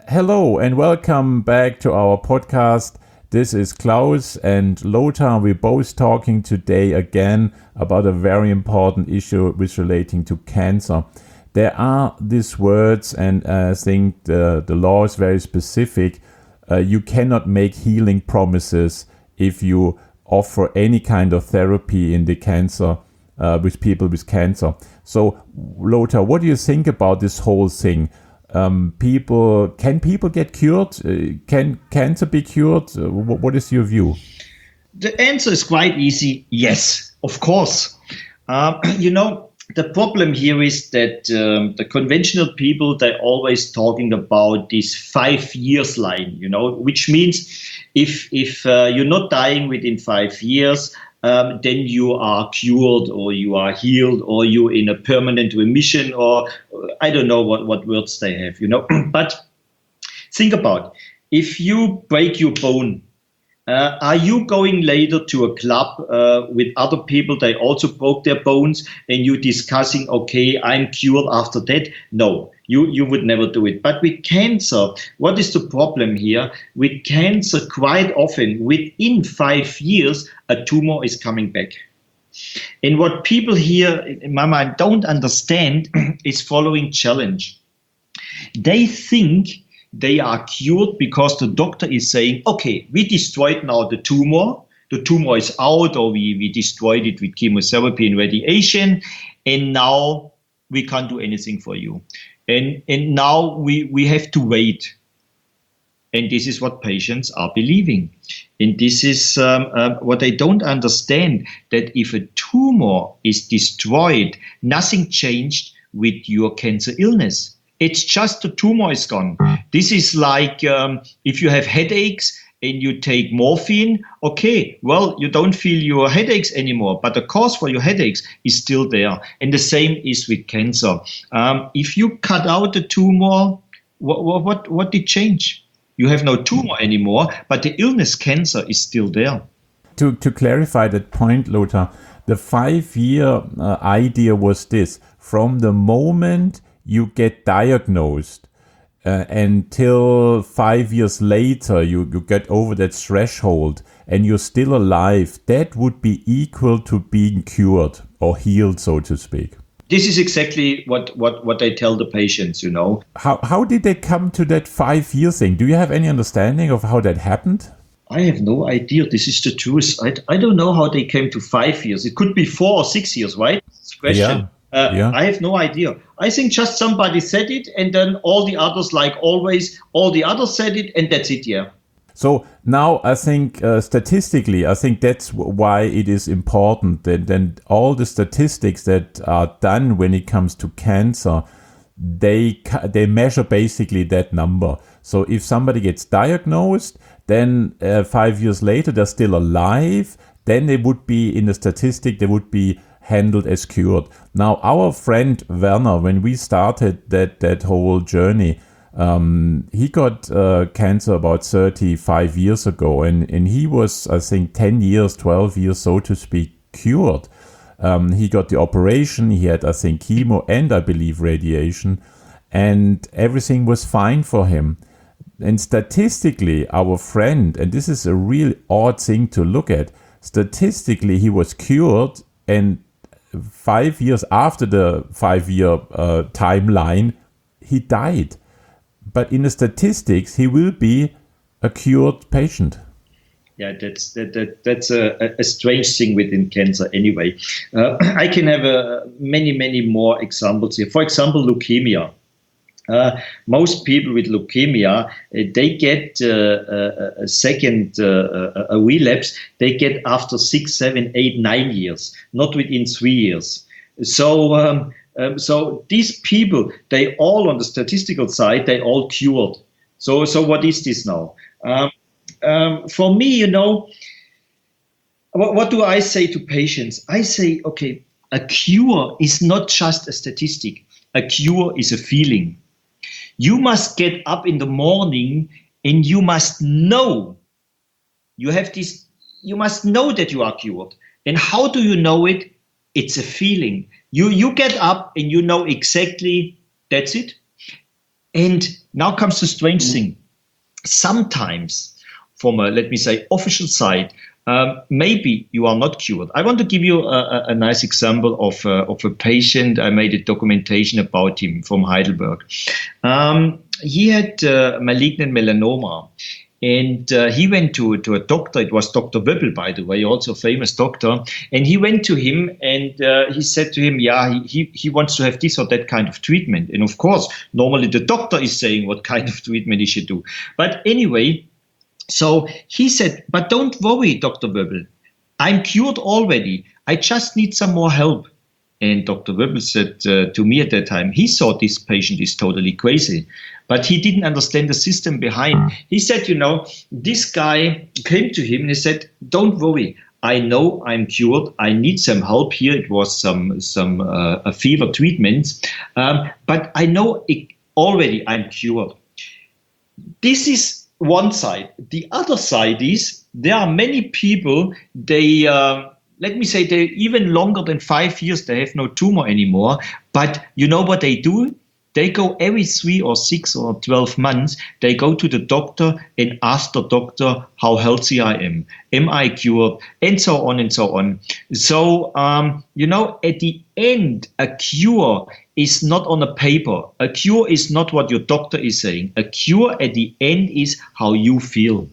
Hello and welcome back to our podcast. This is Klaus and Lothar. We're both talking today again about a very important issue with relating to cancer. There are these words, and I think the law is very specific. You cannot make healing promises if you offer any kind of therapy in the cancer with people with cancer. So, Lothar, what do you think about this whole thing? Can people get cured? Can cancer be cured? What is your view? The answer is quite easy. Yes, of course. The problem here is that the conventional people, they're always talking about this 5 years line, which means if you're not dying within 5 years, then you are cured or you are healed or you're in a permanent remission, or I don't know what words they have, But think about, if you break your bone, are you going later to a club with other people? They also broke their bones, and you discussing, okay, I'm cured after that? No, you would never do it. But with cancer, what is the problem here? With cancer, quite often within 5 years, a tumor is coming back. And what people here, in my mind, don't understand is following challenge. They think they are cured because the doctor is saying, okay, we destroyed now the tumor is out, or we destroyed it with chemotherapy and radiation, and now we can't do anything for you. And now we have to wait. And this is what patients are believing. And this is what they don't understand, that if a tumor is destroyed, nothing changed with your cancer illness. It's just the tumor is gone. This is like if you have headaches and you take morphine, okay, well, you don't feel your headaches anymore, but the cause for your headaches is still there. And the same is with cancer. If you cut out the tumor, what did change? You have no tumor anymore, but the illness cancer is still there. To clarify that point, Lothar, the 5-year idea was this: from the moment you get diagnosed until 5 years later you get over that threshold and you're still alive, that would be equal to being cured or healed, so to speak. This is exactly what I tell the patients, How did they come to that 5-year thing? Do you have any understanding of how that happened? I have no idea. This is the truth. I don't know how they came to 5 years. It could be 4 or 6 years, right? It's a question. Yeah. I have no idea. I think just somebody said it, and then all the others, like always, all the others said it, and that's it, yeah. So now I think statistically, I think that's why it is important that then all the statistics that are done when it comes to cancer, they measure basically that number. So if somebody gets diagnosed, then 5 years later they're still alive, then they would be in the statistic, they would be handled as cured. Now, our friend Werner, when we started that whole journey, he got cancer about 35 years ago, and he was, I think, 10 years, 12 years, so to speak, cured. He got the operation, he had, I think, chemo and, I believe, radiation, and everything was fine for him. And statistically, our friend, and this is a real odd thing to look at, statistically, he was cured, and 5 years after the 5-year timeline, he died. But in the statistics, he will be a cured patient. Yeah, that's a strange thing within cancer anyway. I can have many more examples here. For example, leukemia. Most people with leukemia, they get a second a relapse. They get after 6, 7, 8, 9 years, not within 3 years. So these people, they all, on the statistical side, they all cured. So what is this now? For me, what do I say to patients? I say, okay, a cure is not just a statistic. A cure is a feeling. You must get up in the morning and you must know you must know that you are cured. And how do you know it? It's a feeling. You get up and you know exactly that's it. And now comes the strange thing. Sometimes, from a, let me say, official side, maybe you are not cured. I want to give you a nice example of a patient. I made a documentation about him from Heidelberg. He had malignant melanoma. And he went to a doctor. It was Dr. Wöbbel, by the way, also a famous doctor. And he went to him and he said to him, he wants to have this or that kind of treatment. And of course, normally the doctor is saying what kind of treatment he should do. But anyway, so he said, but don't worry, Dr. Wöbbel. I'm cured already. I just need some more help. And Dr. Wöbbel said to me at that time, he thought this patient is totally crazy, but he didn't understand the system behind. He said, this guy came to him and he said, don't worry. I know I'm cured. I need some help here. It was some fever treatments, but I know already I'm cured. This is one side. The other side is there are many people, they let me say they're even longer than 5 years, they have no tumor anymore. But you know what they do? They go every 3 or 6 or 12 months, they go to the doctor and ask the doctor how healthy I am I cured, and so on and so on. So, at the end, a cure is not on a paper. A cure is not what your doctor is saying. A cure at the end is how you feel.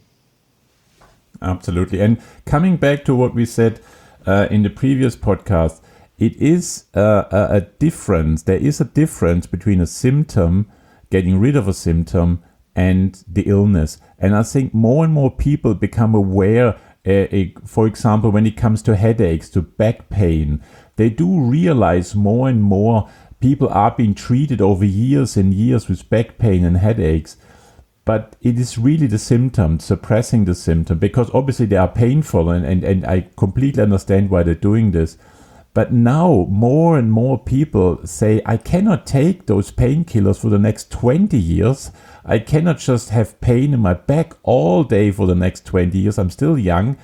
Absolutely. And coming back to what we said in the previous podcast, it is a difference. There is a difference between a symptom, getting rid of a symptom, and the illness. And I think more and more people become aware, for example, when it comes to headaches, to back pain, they do realize more and more people are being treated over years and years with back pain and headaches. But it is really the symptom, suppressing the symptom, because obviously they are painful and I completely understand why they're doing this. But now more and more people say, I cannot take those painkillers for the next 20 years. I cannot just have pain in my back all day for the next 20 years. I'm still young.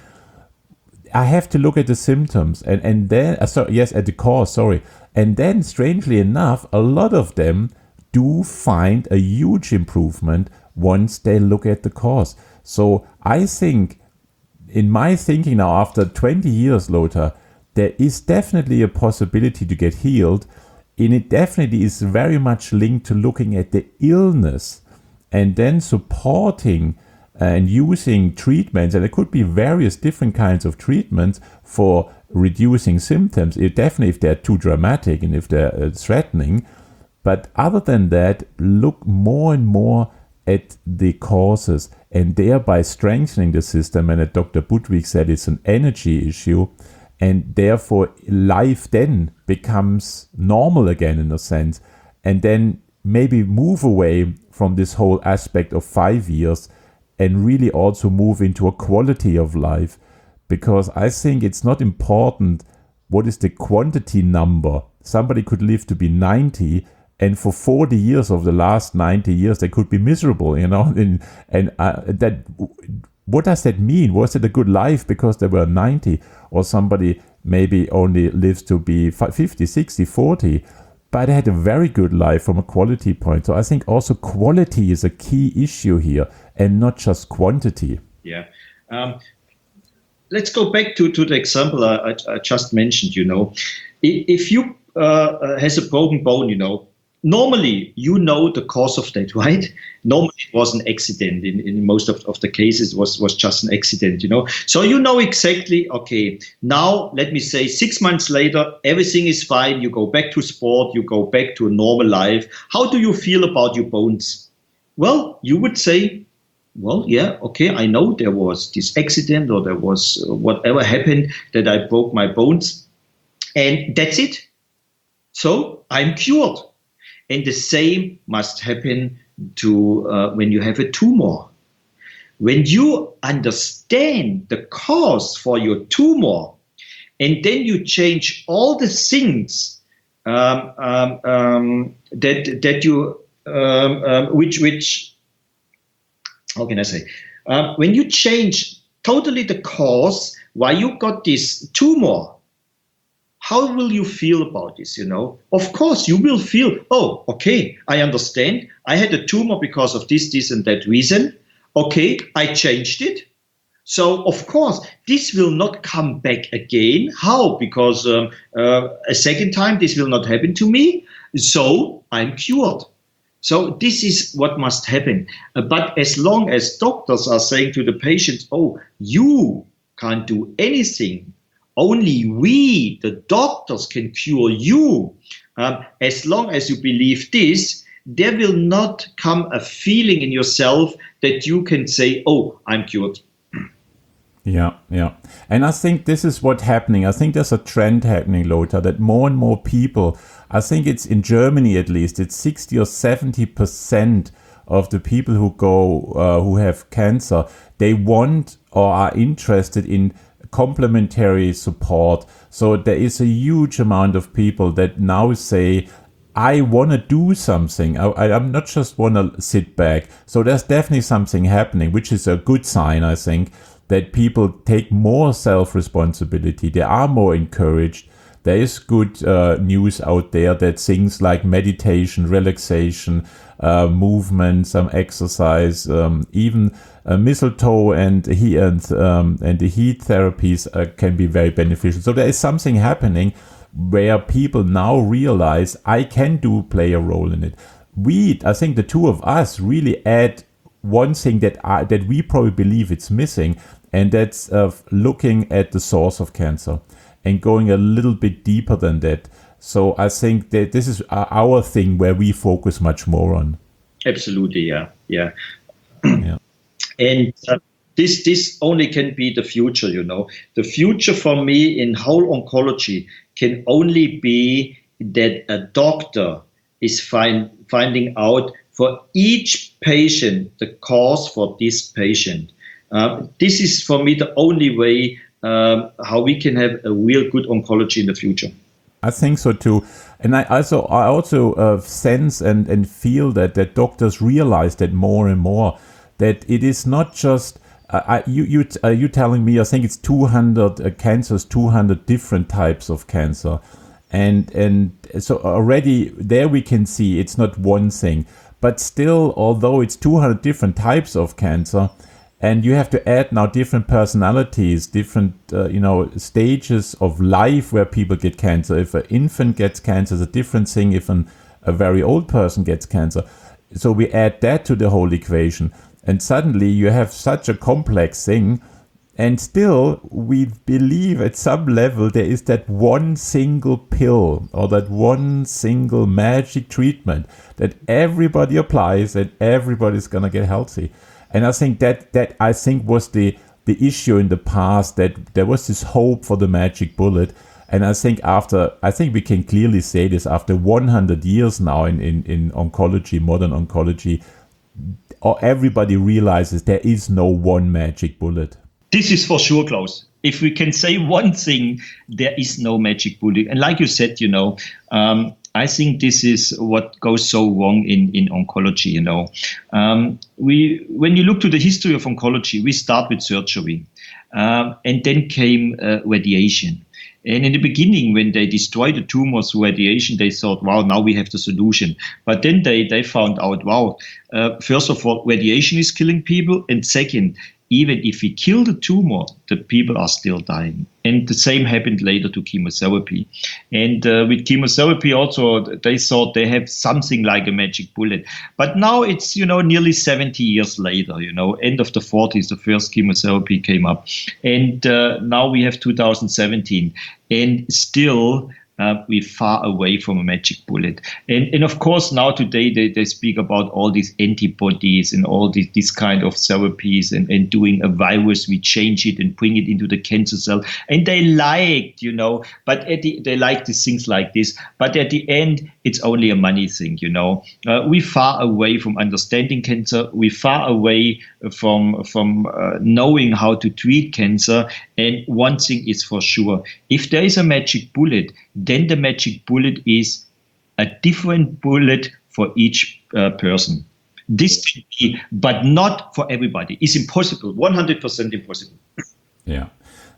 I have to look at the symptoms and then, at the cause, And then, strangely enough, a lot of them do find a huge improvement once they look at the cause. So I think, in my thinking now, after 20 years, Lothar, there is definitely a possibility to get healed, and it definitely is very much linked to looking at the illness and then supporting and using treatments. And it could be various different kinds of treatments for reducing symptoms, definitely if they're too dramatic and if they're threatening. But other than that, look more and more at the causes and thereby strengthening the system. And as Dr. Budwig said, it's an energy issue, and therefore life then becomes normal again in a sense, and then maybe move away from this whole aspect of 5 years and really also move into a quality of life. Because I think it's not important what is the quantity number. Somebody could live to be 90, and for 40 years of the last 90 years, they could be miserable, that, what does that mean? Was it a good life because they were 90? Or somebody maybe only lives to be 50, 60, 40, but they had a very good life from a quality point. So I think also quality is a key issue here and not just quantity. Yeah. Let's go back to the example I just mentioned. If you has a broken bone, normally, the cause of that, right? Normally, it was an accident. In most of the cases, was just an accident, So exactly, okay, now, let me say, 6 months later, everything is fine. You go back to sport. You go back to a normal life. How do you feel about your bones? Well, you would say, well, yeah, okay, I know there was this accident or there was whatever happened that I broke my bones. And that's it. So I'm cured. And the same must happen to when you have a tumor. When you understand the cause for your tumor, and then you change all the things that you which how can I say? When you change totally the cause why you got this tumor, how will you feel about this? Of course, you will feel, oh, okay, I understand. I had a tumor because of this, and that reason. Okay, I changed it. So, of course, this will not come back again. How? Because a second time, this will not happen to me. So, I'm cured. So, this is what must happen. But as long as doctors are saying to the patients, oh, you can't do anything. Only we, the doctors, can cure you. As long as you believe this, there will not come a feeling in yourself that you can say, oh, I'm cured. Yeah. And I think this is what's happening. I think there's a trend happening, Lothar, that more and more people, I think it's in Germany at least, it's 60 or 70% of the people who have cancer, they want or are interested in complementary support. So there is a huge amount of people that now say, I want to do something. I'm not just want to sit back. So there's definitely something happening, which is a good sign, I think, that people take more self-responsibility. They are more encouraged. There is good news out there that things like meditation, relaxation, movement, some exercise, even mistletoe and the heat therapies can be very beneficial. So there is something happening where people now realize I can play a role in it. I think the two of us really add one thing that we probably believe it's missing, and that's looking at the source of cancer and going a little bit deeper than that. So I think that this is our thing where we focus much more on. Absolutely, yeah. And this only can be the future, The future for me in whole oncology can only be that a doctor is finding out for each patient the cause for this patient. This is for me the only way how we can have a real good oncology in the future. I think so too, and I also sense and feel that doctors realize that more and more, that it is not just you telling me I think it's 200 cancers, 200 different types of cancer, and so already there we can see it's not one thing, but still, although it's 200 different types of cancer. And you have to add now different personalities, different stages of life where people get cancer. If an infant gets cancer, it's a different thing if a very old person gets cancer. So we add that to the whole equation. And suddenly you have such a complex thing. And still, we believe at some level there is that one single pill or that one single magic treatment that everybody applies and everybody's going to get healthy. And I think that I think was the issue in the past, that there was this hope for the magic bullet. And I think we can clearly say this after 100 years now in oncology, modern oncology, everybody realizes there is no one magic bullet. This is for sure, Klaus. If we can say one thing, there is no magic bullet. And like you said, I think this is what goes so wrong in oncology. When you look to the history of oncology, we start with surgery, and then came radiation. And in the beginning, when they destroyed the tumors through radiation, they thought, wow, now we have the solution. But then they found out, wow, first of all, radiation is killing people. And second, even if we kill the tumor, the people are still dying. And the same happened later to chemotherapy. And with chemotherapy also, they thought they have something like a magic bullet. But now it's, nearly 70 years later, end of the 40s, the first chemotherapy came up. And now we have 2017. And still, we're far away from a magic bullet. And of course, now today they speak about all these antibodies and all these kind of therapies and doing a virus, we change it and bring it into the cancer cell. And they liked, but they like these things like this. But at the end, it's only a money thing, We're far away from understanding cancer. We're far away from knowing how to treat cancer. And one thing is for sure, if there is a magic bullet, then the magic bullet is a different bullet for each person. This can be, but not for everybody. It's impossible, 100% impossible. Yeah.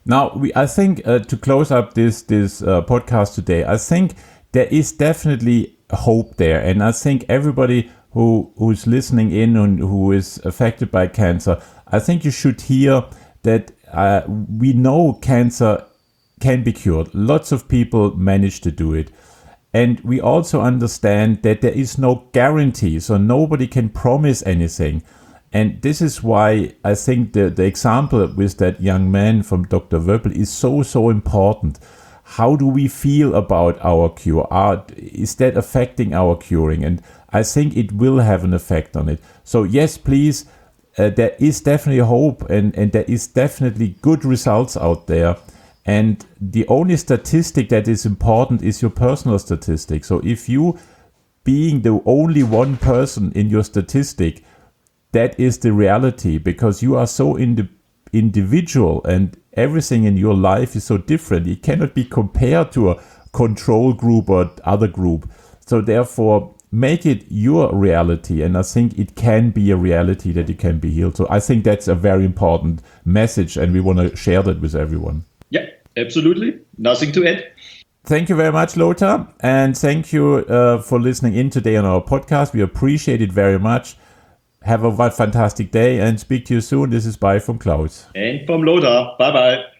Now, I think to close up this podcast today, I think there is definitely hope there, and I think everybody who's listening in and who is affected by cancer, I think you should hear that we know cancer can be cured. Lots of people manage to do it. And we also understand that there is no guarantee, so nobody can promise anything. And this is why I think the example with that young man from Dr. Wöppel is so important. How do we feel about our cure? Is that affecting our curing? And I think it will have an effect on it. So yes, please, there is definitely hope and there is definitely good results out there. And the only statistic that is important is your personal statistic. So if you being the only one person in your statistic, that is the reality, because you are so individual and everything in your life is so different. It cannot be compared to a control group or other group. So therefore, make it your reality. And I think it can be a reality that you can be healed. So I think that's a very important message, and we want to share that with everyone. Yeah, absolutely. Nothing to add. Thank you very much, Lothar. And thank you for listening in today on our podcast. We appreciate it very much. Have a fantastic day and speak to you soon. This is bye from Klaus. And from Lothar. Bye-bye.